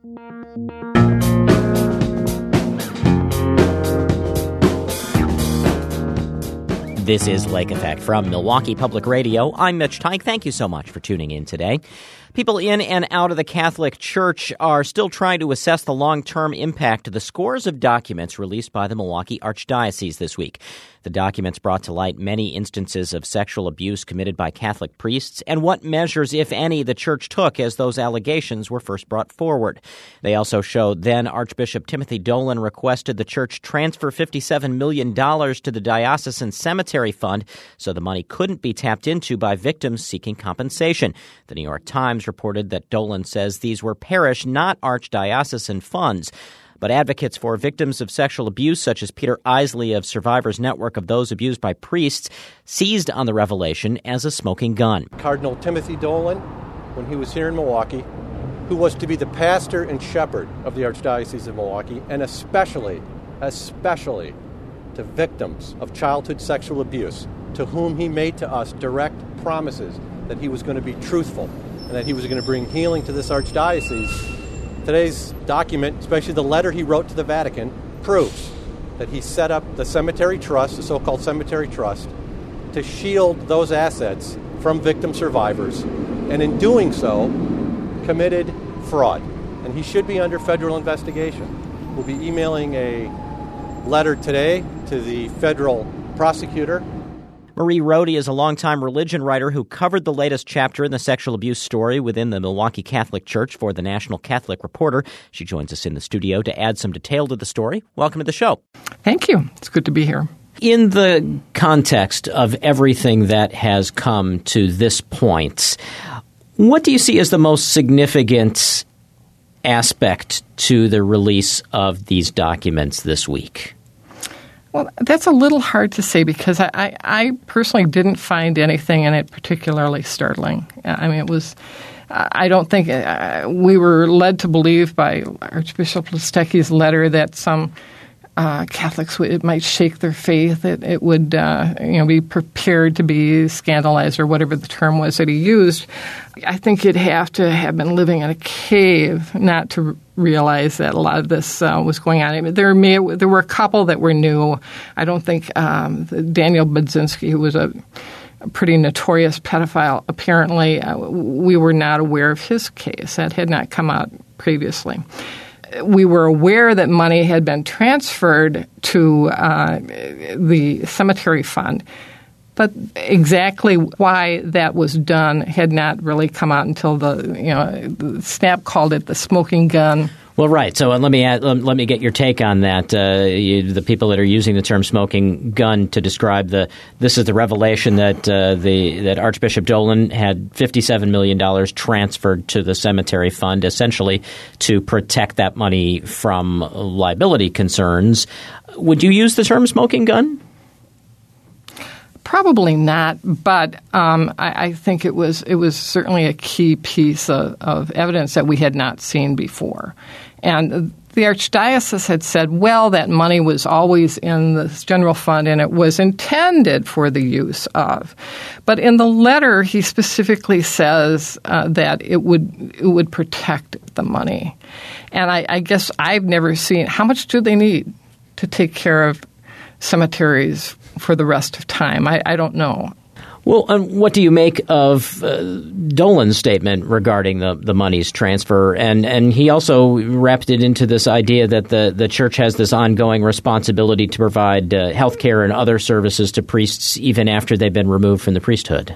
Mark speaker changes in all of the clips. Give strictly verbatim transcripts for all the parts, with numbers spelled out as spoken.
Speaker 1: This is Lake Effect from Milwaukee Public Radio. I'm Mitch Teich. Thank you so much for tuning in today. People in and out of the Catholic Church are still trying to assess the long-term impact of the scores of documents released by the Milwaukee Archdiocese this week. The documents brought to light many instances of sexual abuse committed by Catholic priests and what measures, if any, the Church took as those allegations were first brought forward. They also show then Archbishop Timothy Dolan requested the Church transfer fifty-seven million dollars to the Diocesan Cemetery Fund so the money couldn't be tapped into by victims seeking compensation. The New York Times reported that Dolan says these were parish, not archdiocesan funds. But advocates for victims of sexual abuse, such as Peter Isley of Survivors Network of Those Abused by Priests, seized on the revelation as a smoking gun.
Speaker 2: Cardinal Timothy Dolan, when he was here in Milwaukee, who was to be the pastor and shepherd of the Archdiocese of Milwaukee, and especially, especially to victims of childhood sexual abuse, to whom he made to us direct promises that he was going to be truthful and that he was going to bring healing to this Archdiocese. Today's document, especially the letter he wrote to the Vatican, proves that he set up the Cemetery Trust, the so-called Cemetery Trust, to shield those assets from victim survivors, and in doing so, committed fraud. And he should be under federal investigation. We'll be emailing a letter today to the federal prosecutor.
Speaker 1: Marie Rohde is a longtime religion writer who covered the latest chapter in the sexual abuse story within the Milwaukee Catholic Church for the National Catholic Reporter. She joins us in the studio to add some detail to the story. Welcome to the show.
Speaker 3: Thank you. It's good to be here.
Speaker 1: In the context of everything that has come to this point, what do you see as the most significant aspect to the release of these documents this week?
Speaker 3: Well, that's a little hard to say because I, I, I personally didn't find anything in it particularly startling. I mean, it was, I don't think, uh, we were led to believe by Archbishop Listecki's letter that some uh, Catholics, it might shake their faith, it, it would, uh, you know, be prepared to be scandalized or whatever the term was that he used. I think you'd have to have been living in a cave not to realize that a lot of this uh, was going on. I mean, there may there were a couple that were new. I don't think um, Daniel Budzinski, who was a, a pretty notorious pedophile, apparently uh, we were not aware of his case. That had not come out previously. We were aware that money had been transferred to uh, the cemetery fund, but exactly why that was done had not really come out until the, you know, the Snap called it the smoking gun.
Speaker 1: Well, right. So uh, let me add, let me get your take on that. Uh, you, the people that are using the term "smoking gun" to describe the this is the revelation that uh, the that Archbishop Dolan had fifty-seven million dollars transferred to the cemetery fund, essentially to protect that money from liability concerns. Would you use the term "smoking gun"?
Speaker 3: Probably not, but um, I, I think it was it was certainly a key piece of, of evidence that we had not seen before. And the Archdiocese had said, well, that money was always in the general fund and it was intended for the use of. But in the letter, he specifically says uh, that it would it would protect the money. And I, I guess I've never seen – how much do they need to take care of cemeteries for the rest of time? I, I don't know.
Speaker 1: Well, um, what do you make of uh, Dolan's statement regarding the, the money's transfer? And and he also wrapped it into this idea that the, the church has this ongoing responsibility to provide uh, health care and other services to priests even after they've been removed from the priesthood.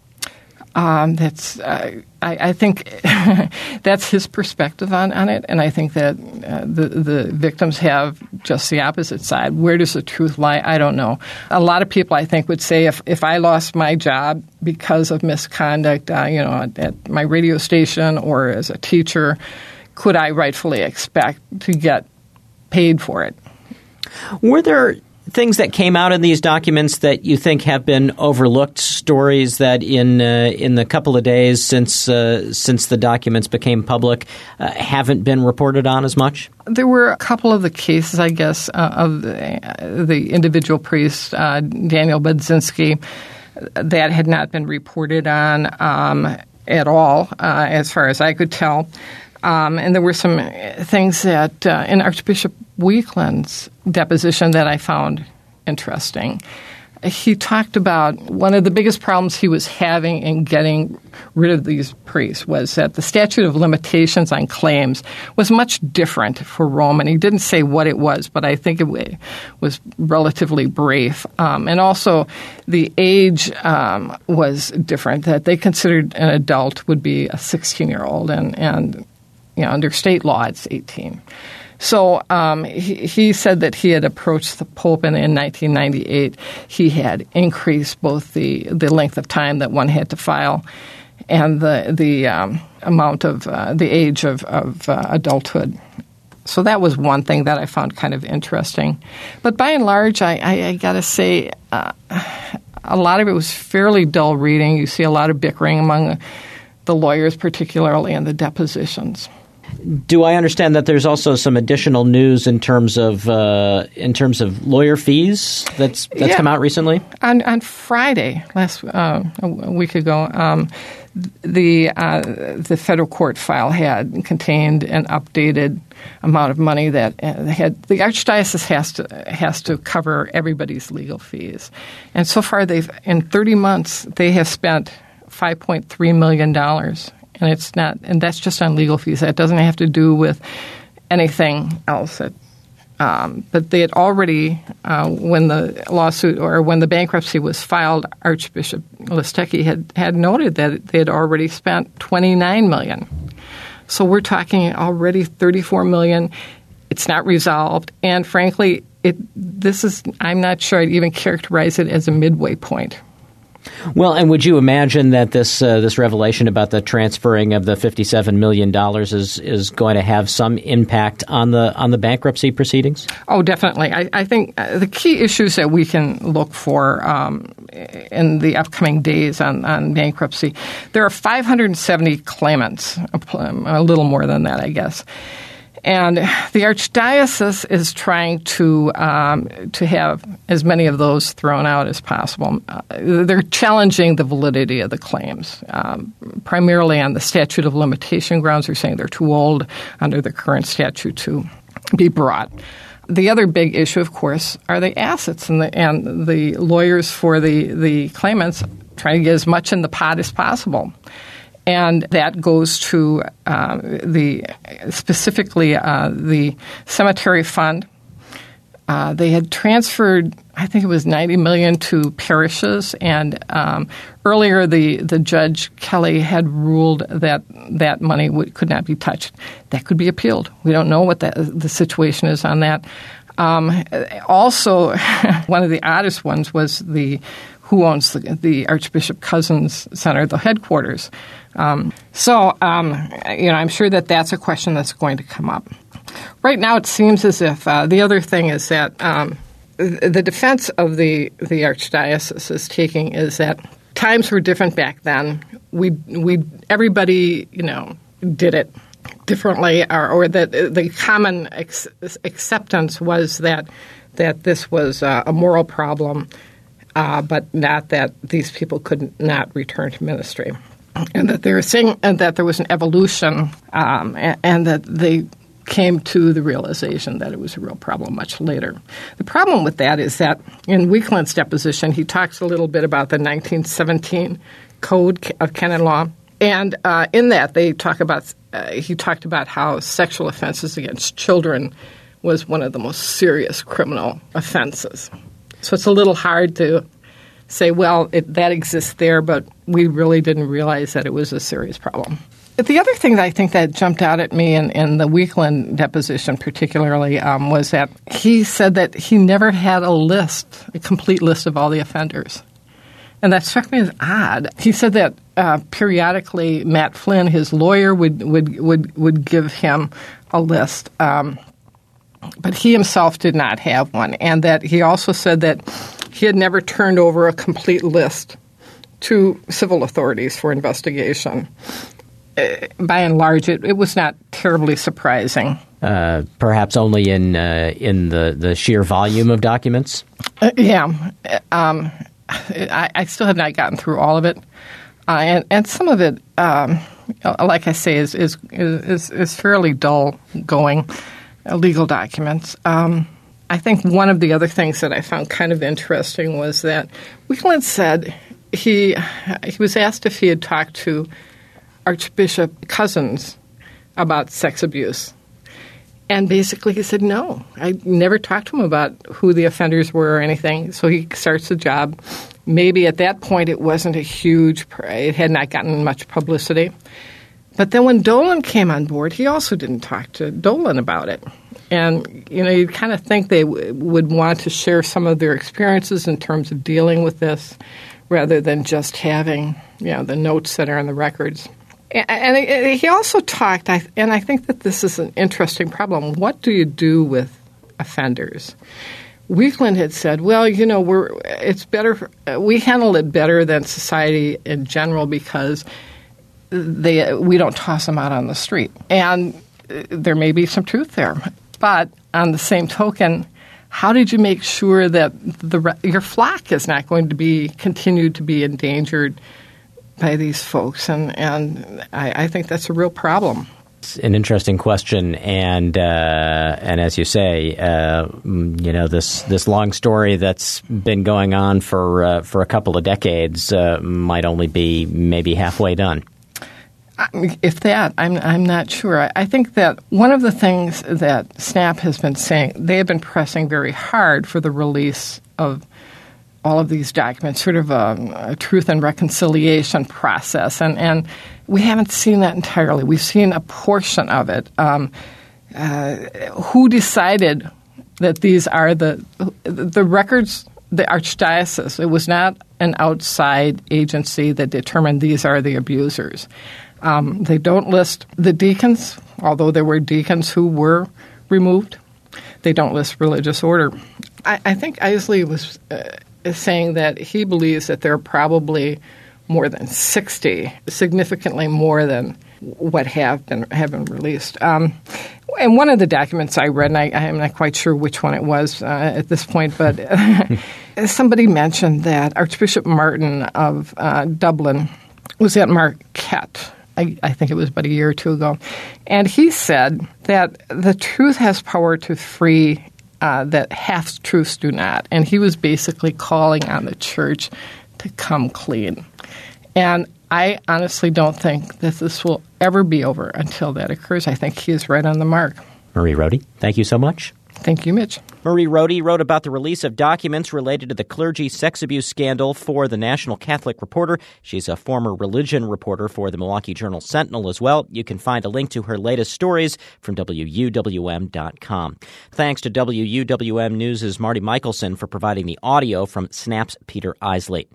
Speaker 3: Um, that's uh, I, I think that's his perspective on, on it, and I think that uh, the the victims have just the opposite side. Where does the truth lie? I don't know. A lot of people, I think, would say if, if I lost my job because of misconduct, uh, you know, at, at my radio station or as a teacher, could I rightfully expect to get paid for it?
Speaker 1: Were there things that came out in these documents that you think have been overlooked, stories that in uh, in the couple of days since uh, since the documents became public uh, haven't been reported on as much?
Speaker 3: There were a couple of the cases, I guess, uh, of the, uh, the individual priest, uh, Daniel Budzinski, that had not been reported on um, at all, uh, as far as I could tell. Um, and there were some things that uh, in Archbishop Weakland's deposition that I found interesting. He talked about one of the biggest problems he was having in getting rid of these priests was that the statute of limitations on claims was much different for Rome, and he didn't say what it was, but I think it was relatively brief. Um, and also, the age um, was different, that they considered an adult would be a sixteen-year-old, and, and you know, under state law, it's eighteen. So um, he, he said that he had approached the Pope, and in nineteen ninety-eight he had increased both the, the length of time that one had to file and the the um, amount of uh, the age of, of uh, adulthood. So that was one thing that I found kind of interesting. But by and large, I, I, I got to say, uh, a lot of it was fairly dull reading. You see a lot of bickering among the lawyers, particularly in the depositions.
Speaker 1: Do I understand that there's also some additional news in terms of uh, in terms of lawyer fees that's that's
Speaker 3: yeah.
Speaker 1: come out recently?
Speaker 3: On on Friday, last uh, a week ago, um, the uh, the federal court file had contained an updated amount of money that uh, had the archdiocese has to has to cover everybody's legal fees, and so far they've in thirty months they have spent five point three million dollars. And it's not, and that's just on legal fees. That doesn't have to do with anything else. That, um, but they had already, uh, when the lawsuit or when the bankruptcy was filed, Archbishop Listecki had, had noted that they had already spent twenty-nine million dollars. So we're talking already thirty-four million dollars. It's not resolved, and frankly, it. This is. I'm not sure I'd even characterize it as a midway point.
Speaker 1: Well, and would you imagine that this uh, this revelation about the transferring of the fifty-seven million dollars is is going to have some impact on the on the bankruptcy proceedings?
Speaker 3: Oh, definitely. I, I think the key issues that we can look for um, in the upcoming days on, on bankruptcy, there are five hundred seventy claimants, a little more than that, I guess. And the archdiocese is trying to um, to have as many of those thrown out as possible. Uh, they're challenging the validity of the claims, um, primarily on the statute of limitation grounds. They're saying they're too old under the current statute to be brought. The other big issue, of course, are the assets, and the, and the lawyers for the, the claimants trying to get as much in the pot as possible. And that goes to uh, the specifically uh, the cemetery fund. Uh, they had transferred, I think it was ninety million dollars to parishes, and um, earlier the, the judge Kelly had ruled that that money would, could not be touched. That could be appealed. We don't know what the, the situation is on that. Um, also, one of the oddest ones was the who owns the, the Archbishop Cousins Center, the headquarters. Um, so, um, you know, I'm sure that that's a question that's going to come up. Right now, it seems as if uh, the other thing is that um, the defense of the the archdiocese is taking is that times were different back then. We we everybody you know did it differently, or, or that the common ex- acceptance was that that this was uh, a moral problem, uh, but not that these people could not return to ministry. And that they were saying and that there was an evolution, um, and, and that they came to the realization that it was a real problem much later. The problem with that is that in Weakland's deposition, he talks a little bit about the nineteen seventeen Code of Canon Law, and uh, in that they talk about uh, he talked about how sexual offenses against children was one of the most serious criminal offenses. So it's a little hard to say, well, it, that exists there, but we really didn't realize that it was a serious problem. The other thing that I think that jumped out at me in, in the Weakland deposition particularly um, was that he said that he never had a list, a complete list of all the offenders. And that struck me as odd. He said that uh, periodically Matt Flynn, his lawyer, would, would, would, would give him a list. Um, but he himself did not have one. And that he also said that he had never turned over a complete list to civil authorities for investigation. Uh, by and large, it, it was not terribly surprising.
Speaker 1: Uh, perhaps only in uh, in the, the sheer volume of documents?
Speaker 3: Uh, yeah. Um, I, I still have not gotten through all of it. Uh, and, and some of it, um, like I say, is is is, is fairly dull going uh, legal documents. Um, I think one of the other things that I found kind of interesting was that Weakland said he he was asked if he had talked to Archbishop Cozzens about sex abuse. And basically he said, no, I never talked to him about who the offenders were or anything. So he starts the job. Maybe at that point it wasn't a huge – it had not gotten much publicity. But then when Dolan came on board, he also didn't talk to Dolan about it. And, you know, you kind of think they w- would want to share some of their experiences in terms of dealing with this rather than just having, you know, the notes that are in the records. And he also talked, and I think that this is an interesting problem. What do you do with offenders? Weakland had said, well, you know, we're it's better, we handle it better than society in general because they we don't toss them out on the street. And there may be some truth there. But on the same token, how did you make sure that the your flock is not going to be continued to be endangered by these folks, and, and I, I think that's a real problem.
Speaker 1: It's an interesting question, and uh, and as you say, uh, you know, this this long story that's been going on for uh, for a couple of decades uh, might only be maybe halfway done.
Speaker 3: If that, I'm I'm not sure. I, I think that one of the things that SNAP has been saying, they have been pressing very hard for the release of all of these documents, sort of a, a truth and reconciliation process. And, and we haven't seen that entirely. We've seen a portion of it. Um, uh, who decided that these are the the records, the Archdiocese? It was not an outside agency that determined these are the abusers. Um, they don't list the deacons, although there were deacons who were removed. They don't list religious order. I, I think Isley was uh, saying that he believes that there are probably more than sixty, significantly more than what have been have been released. Um, and one of the documents I read, and I, I am not quite sure which one it was uh, at this point, but somebody mentioned that Archbishop Martin of uh, Dublin was at Marquette. I, I think it was about a year or two ago. And he said that the truth has power to free, uh, that half-truths do not. And he was basically calling on the church to come clean. And I honestly don't think that this will ever be over until that occurs. I think he is right on the mark.
Speaker 1: Marie Rohde, thank you so much.
Speaker 3: Thank you, Mitch.
Speaker 1: Marie Rohde wrote about the release of documents related to the clergy sex abuse scandal for the National Catholic Reporter. She's a former religion reporter for the Milwaukee Journal-Sentinel as well. You can find a link to her latest stories from W U W M dot com. Thanks to W U W M News' Marty Michelson for providing the audio from SNAP's Peter Isley.